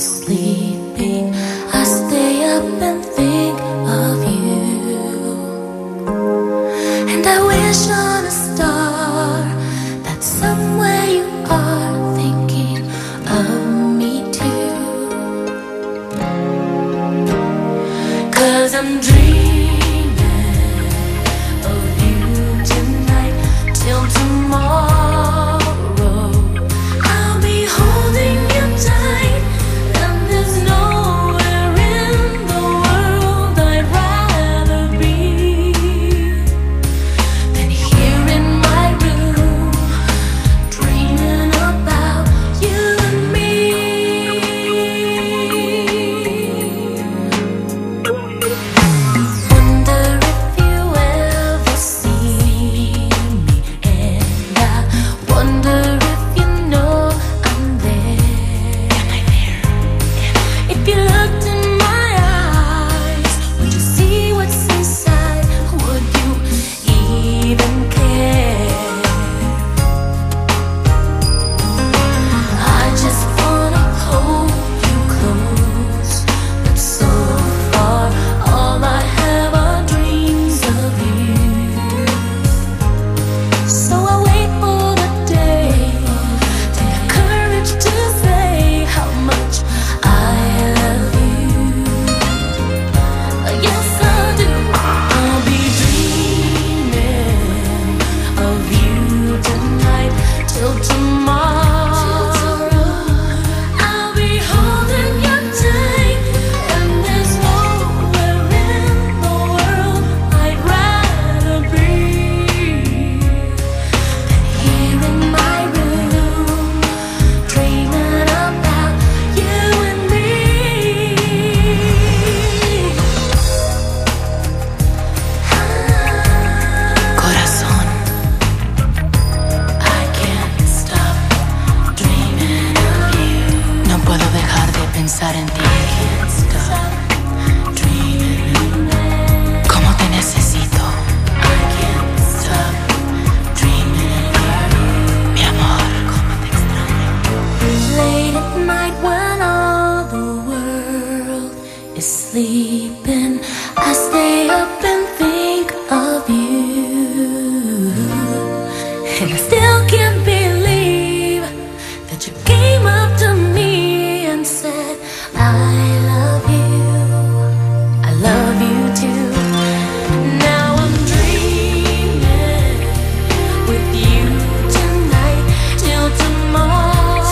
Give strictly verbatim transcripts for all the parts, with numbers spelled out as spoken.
sleeping, I stay up and think of you. And I wish on a star that somewhere you are thinking of me too. 'Cause I'm dreaming of you tonight till tomorrow. Sleeping, I stay up and think of you. And I still can't believe that you came up to me and said, I love you, I love you too. Now I'm dreaming with you tonight till tomorrow.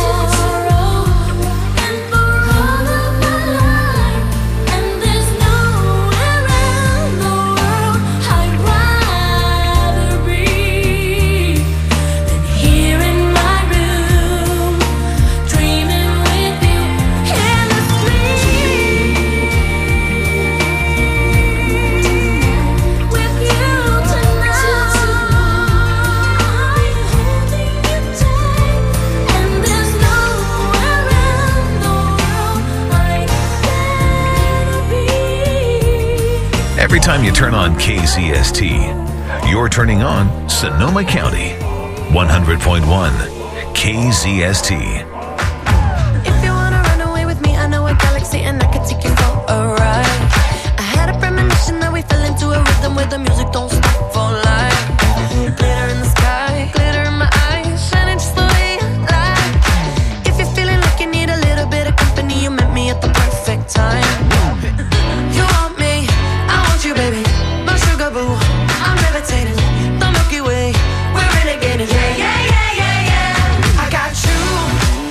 Every time you turn on K Z S T, you're turning on Sonoma County, one hundred point one K Z S T. If you wanna run away with me, I know a galaxy and I can take you for a ride. I had a premonition that we fell into a rhythm where the music don't stop for life. Glitter in the sky, glitter in my eyes, shining just the way I like. If you're feeling like you need a little bit of company, you met me at the perfect time. You want me, I want you, baby, my sugar boo. I'm levitating, the Milky Way, we're renegading. Yeah, yeah, yeah, yeah, yeah. I got you.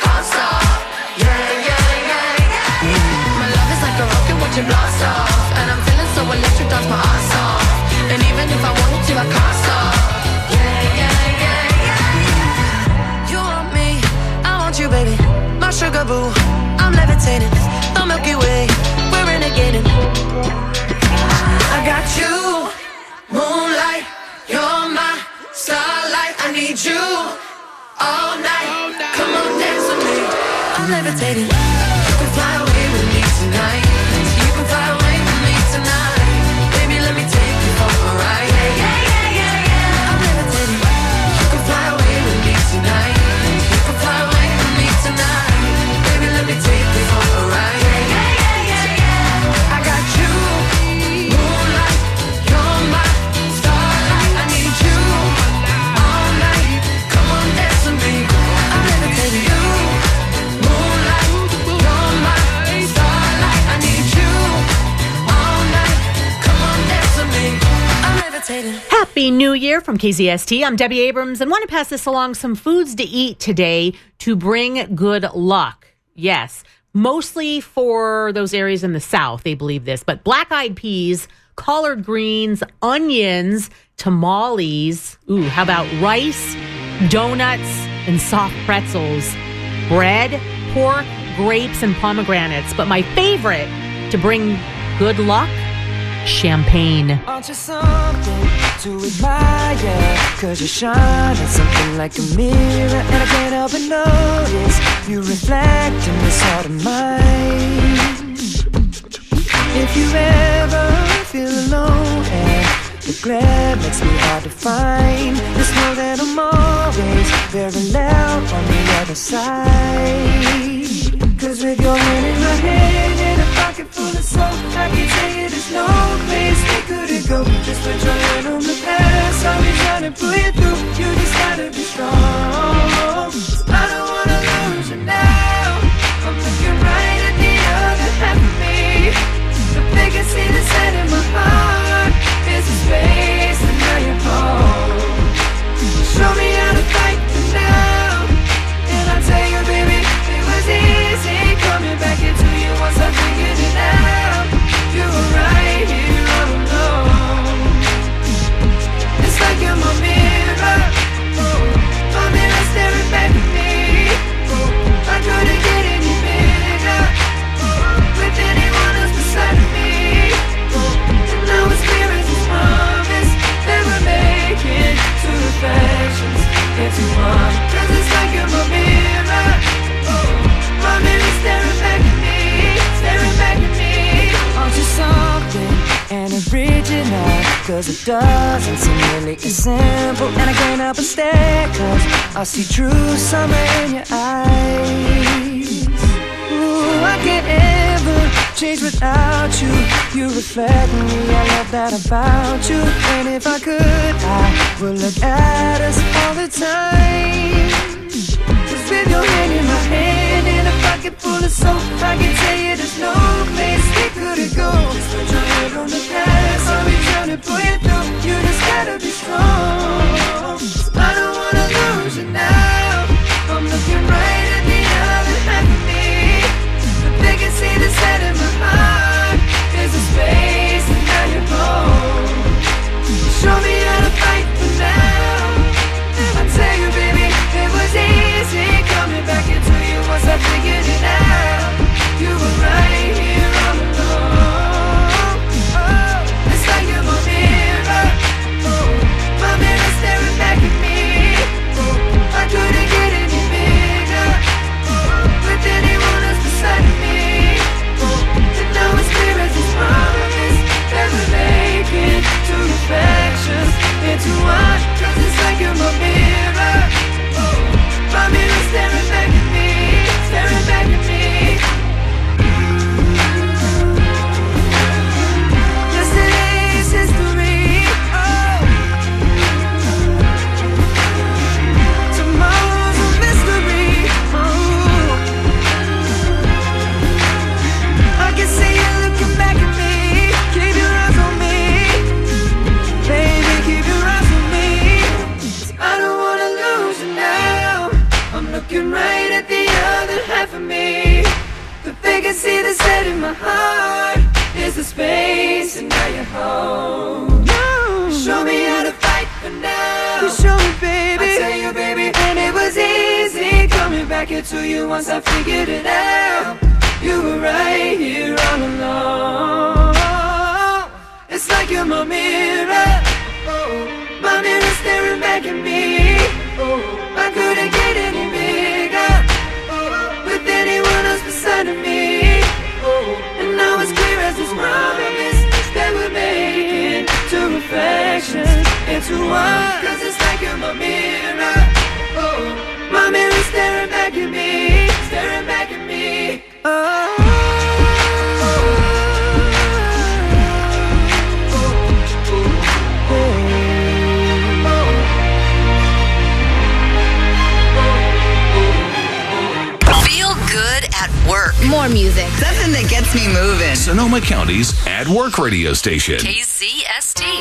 can't stop. Yeah, yeah, yeah, yeah. My love is like a rocket watching blast off, and I'm feeling so electric, that's my ass off. And even if I wanted to, I can't stop. Yeah, yeah, yeah, yeah. You want me, I want you, baby. My sugar boo, I'm levitating. The Milky Way, we're renegading. I got you, moonlight, you're my starlight. I need you all night. Come on, dance with me. I'm levitating. You can fly away with me tonight. You can fly away with me tonight. Baby, let me take you for a ride. Yeah, yeah, yeah, yeah, yeah. I'm levitating. You can fly away with me tonight. You can fly away with me tonight. Baby, let me take you for a ride. Yeah, yeah, yeah, yeah, yeah. I got you, moonlight, you're my starlight. I need you all night. Come on, dance with me. I'm levitating. You, moonlight, you're my starlight. I need you all night. Come on, dance with me. I'm levitating. Happy New Year from K Z S T. I'm Debbie Abrams and want to pass this along, some foods to eat today to bring good luck. Yes, mostly for those areas in the South, they believe this, but black-eyed peas, collard greens, onions, tamales. Ooh, how about rice, donuts, and soft pretzels, bread, pork, grapes, and pomegranates. But my favorite to bring good luck, champagne. Aren't you something to admire? Cause you shine at something like a mirror, and I can't help but notice you reflect in this heart of mine. If you ever feel alone and the glare makes me hard to find, just know that I'm always very loud on the other side. Cause with your hand in my hand and a pocket full of soap, I can tell you there's no place we couldn't go. Just put your hand on the past, I'll be trying to pull you through. You just gotta be strong. I don't wanna lose you now. I'm looking right at the other half of me. The biggest see the set in my heart is a space, and now you're home. Show me how to fight for now, and I'll tell you, baby, it was easy coming back into you once I figured it out. You were right here all alone. It's like you're my mirror, oh, my mirror staring back at me. Oh, I couldn't get any bigger, oh, with anyone else beside of me. Oh, and now it's clear as this promise that we're making two reflections into one. Cause it's like you're my mirror, oh, my mirror staring back at me, staring back at me. Aren't you something and original? Cause it doesn't seem really as simple, and I can't help but stare, cause I see true summer in your eyes. Ooh, I can't ever change without you. You reflect me, I love that about you. And if I could, I would look at us all the time. Just with your hand in my hand and a pocket full of soap, I can tell you there's no place we couldn't go. Just put your head on the past, I'll be trying to pull you through. You just gotta be strong. I don't wanna lose you now. I'm looking right at the other half of me. The biggest see the set in my heart is a space, and now you're home. Show me how to fight for now. I tell you, baby, it was easy coming back into you once I figured it out. You were right. see the set in my heart is the space, and now you're home. You show me how to fight for now. You show me, baby. I tell you, baby, and it was easy coming back here to you once I figured it out. You were right here all along. It's like you're my mirror. Oh, my mirror staring back at me. Oh, I couldn't get any bigger oh, with anyone else beside of me. Oh, and now it's clear as this promise that we're making two reflections into one. Cause it's like you're my mirror. Oh, my mirror staring back at me, staring back at me. Oh. Work. More music. Something that gets me moving. Sonoma County's At Work radio station. K Z S T.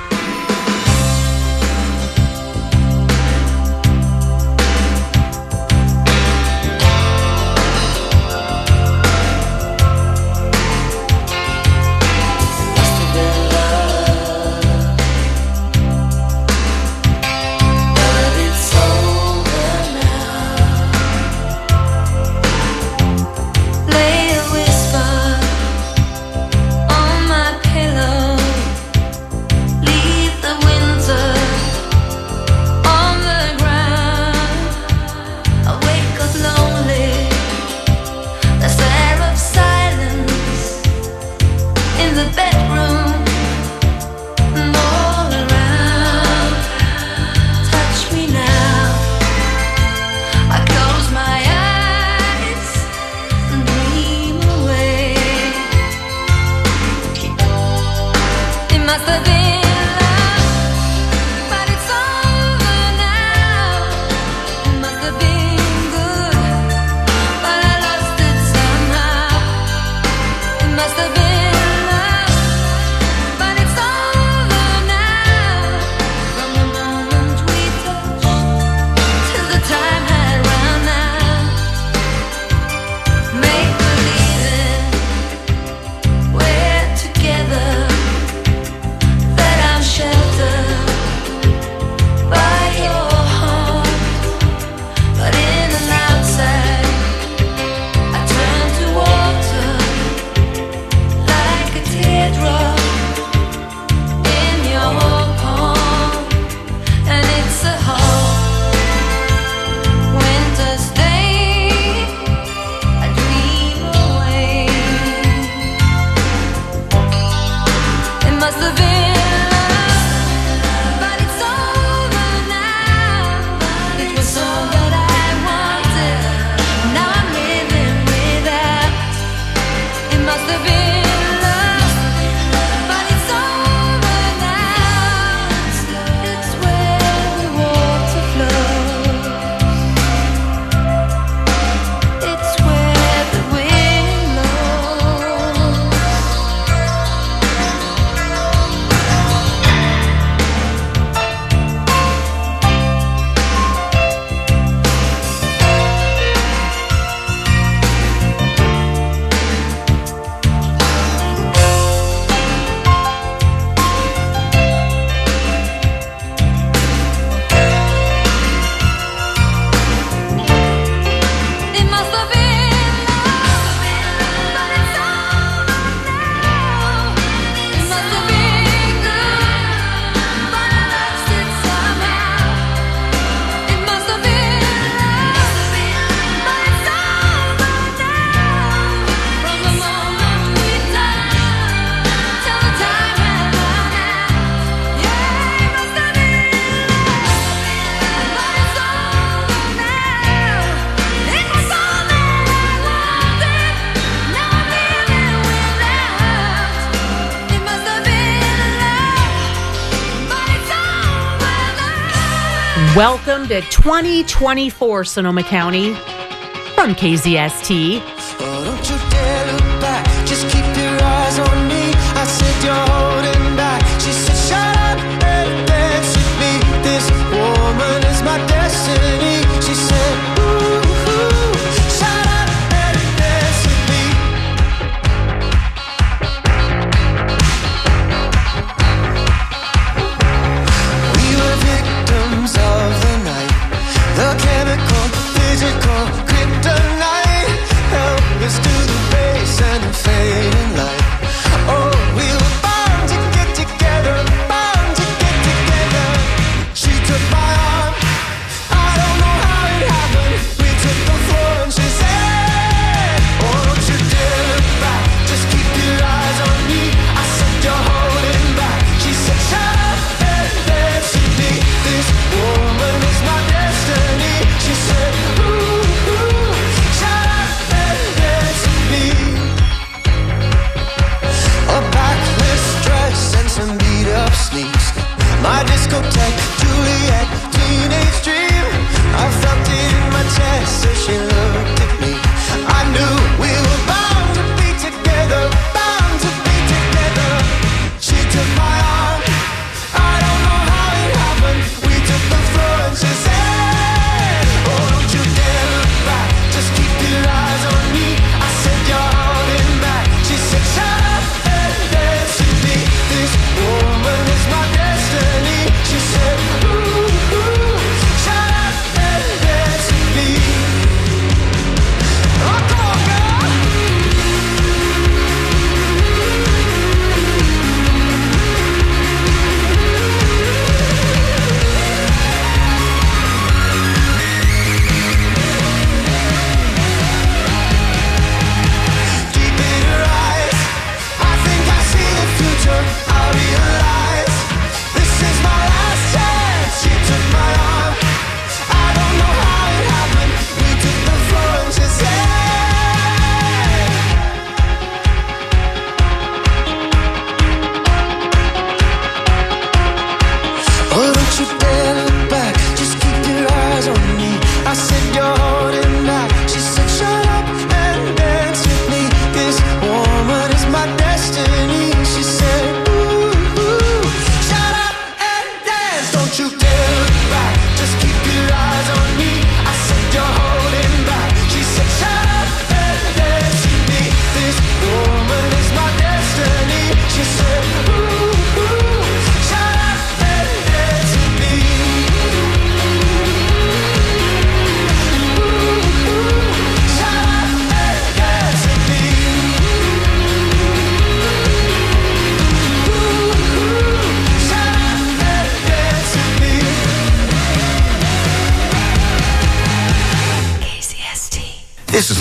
Welcome to twenty twenty-four, Sonoma County, from K Z S T. Oh, don't you dare look back, just keep your eyes on me. I said you're holding back. She said shut up and dance with me. This woman is my destiny. She said ooh, ooh, shut up and dance with me.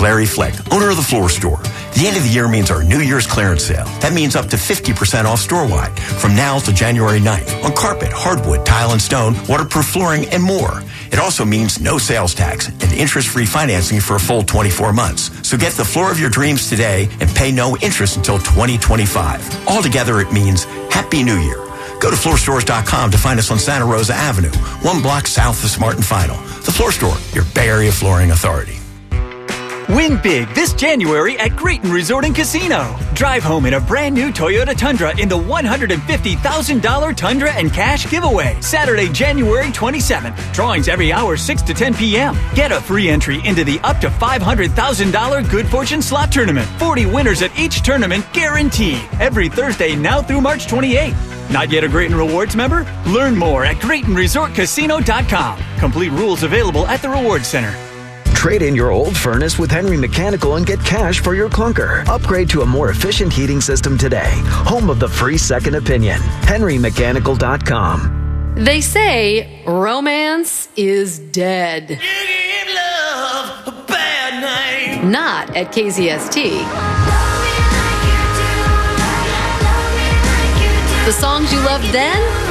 Larry Fleck, owner of The Floor Store. The end of the year means our New Year's clearance sale. That means up to fifty percent off store-wide from now to January ninth on carpet, hardwood, tile and stone, waterproof flooring, and more. It also means no sales tax and interest-free financing for a full twenty-four months. So get the floor of your dreams today and pay no interest until twenty twenty-five. Altogether, it means Happy New Year. Go to floor stores dot com to find us on Santa Rosa Avenue, one block south of Smart and Final. The Floor Store, your Bay Area flooring authority. Win big this January at Grayton Resort and Casino. Drive home in a brand new Toyota Tundra in the one hundred fifty thousand dollars Tundra and Cash giveaway. Saturday, January twenty-seventh. Drawings every hour, six to ten p.m. Get a free entry into the up to five hundred thousand dollars Good Fortune Slot Tournament. forty winners at each tournament guaranteed. Every Thursday now through March twenty-eighth. Not yet a Grayton Rewards member? Learn more at Grayton Resort Casino dot com. Complete rules available at the Rewards Center. Trade in your old furnace with Henry Mechanical and get cash for your clunker. Upgrade to a more efficient heating system today. Home of the free second opinion. Henry Mechanical dot com. They say romance is dead. You give love a bad name. Not at K Z S T. The songs you loved then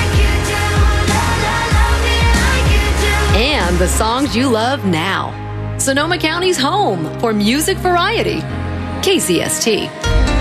and the songs you love now. Sonoma County's home for music variety. K Z S T.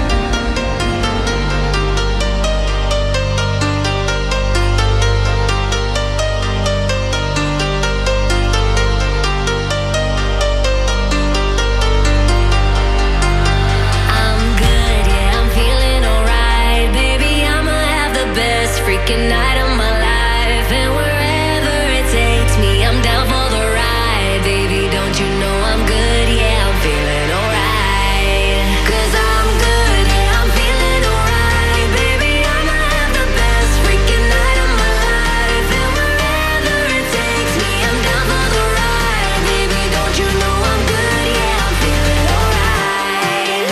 Freaking night of my life, and wherever it takes me, I'm down for the ride, baby. Don't you know I'm good? Yeah, I'm feeling alright. 'Cause I'm good, yeah, I'm feeling alright, baby. I'ma have the best freaking night of my life, and wherever it takes me, I'm down for the ride, baby. Don't you know I'm good? Yeah, I'm feeling alright.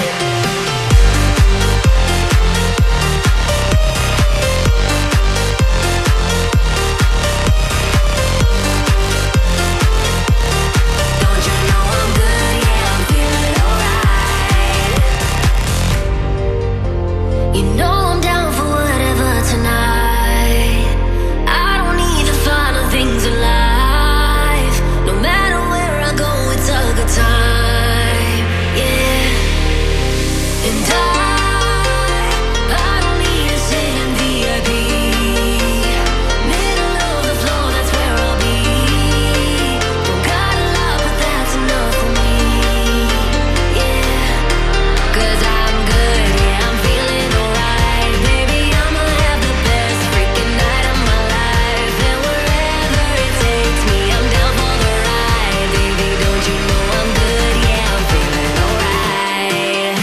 You know I'm down for whatever tonight. I don't need the final things in life. No matter where I go, it's a good time. Yeah. And I, I don't need to sit in V I P. Middle of the floor, that's where I'll be. Don't got a lot, but that's enough for me. Yeah. 'Cause I'm good, yeah, I'm feeling alright, baby. I'ma have the best freaking night of my life, and wherever it takes me, I'm down for the ride, baby. Don't you know I'm good? Yeah, I'm feeling alright.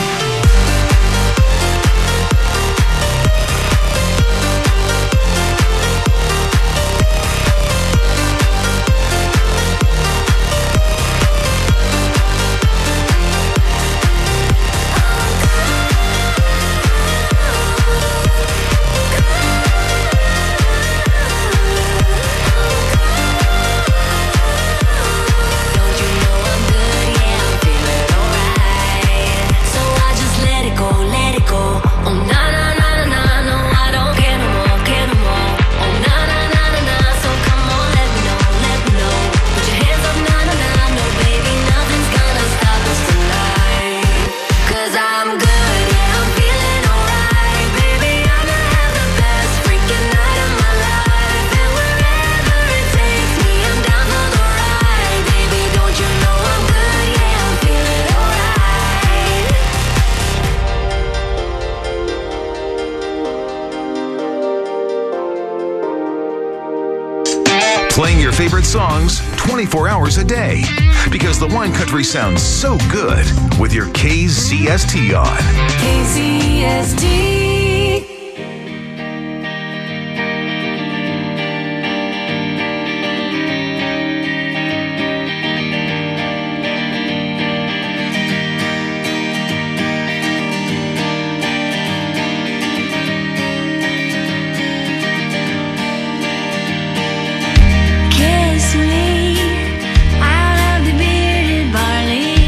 Don't you know I'm good? Yeah, I'm feeling alright. So I just let it go, let it go. Oh na na na na na, no, I don't care no more, care no more. Oh na na na na na, so come on, let me know, let me know. Put your hands up, na na na, no baby, nothing's gonna stop us tonight. 'Cause I'm good, yeah, I'm feeling alright, baby. I'ma have the best freaking night of my life, and wherever it takes me, I'm down for the ride, baby. Don't you know I'm good? Yeah, I'm feeling alright. Playing your favorite songs twenty-four hours a day. Because the wine country sounds so good with your K Z S T on. K Z S T. Kiss me out of the bearded barley.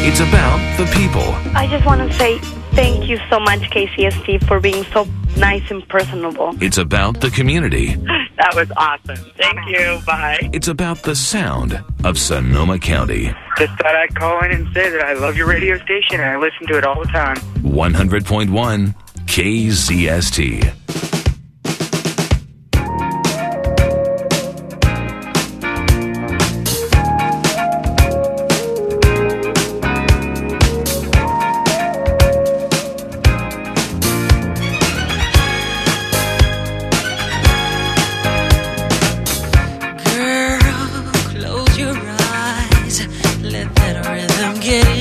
It's about the people. I just want to say thank you so much, K C S T, for being so nice and personable. It's about the community. That was awesome. Thank you. Bye. It's about the sound of Sonoma County. Just thought I'd call in and say that I love your radio station and I listen to it all the time. one hundred point one K Z S T. Get